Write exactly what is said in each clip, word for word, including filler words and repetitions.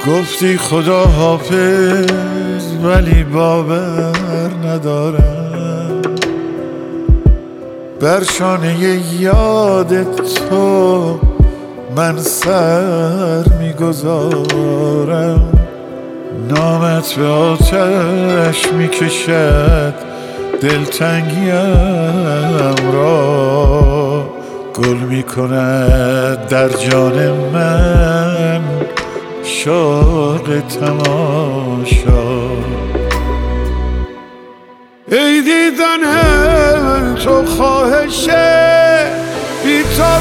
گفتی خدا حافظ ولی باور ندارم، بر شانه یاد تو من سر میگذارم. نامت به آتش میکشد دلتنگیم را، گل میکند در جان من شوق تماشا. ای دیدن تو خواهش بیتاب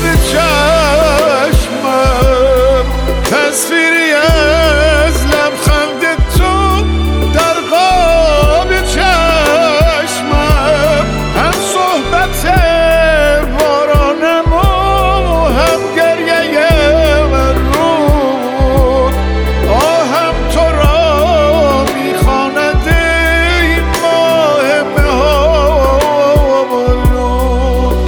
چشمم، تصویری از لبخند تو در قاب چشمم، هم صحبت بارانم و هم گریه من رود، آهم تو را میخواند ای ماه مه‌آلود.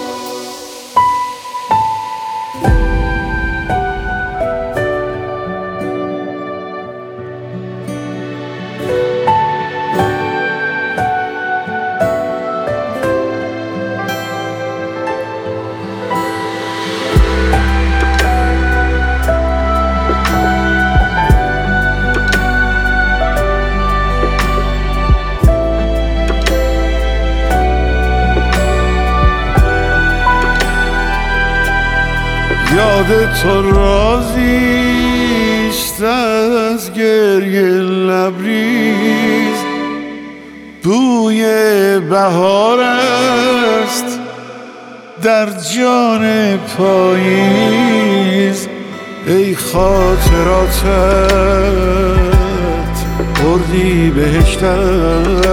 یاد تو رازیست از گریه لبریز، بوی بهار است در جان پاییز. ای خاطراتت بردی بهشتم،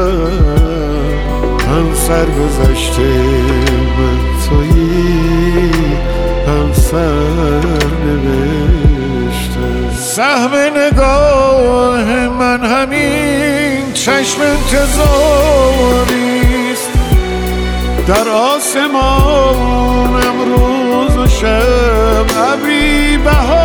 هم سرگذشته من تویی هم سرنوشته. سهم نگاه من همین چشم انتظاریست، در آسمانم روز و شب ابری بهار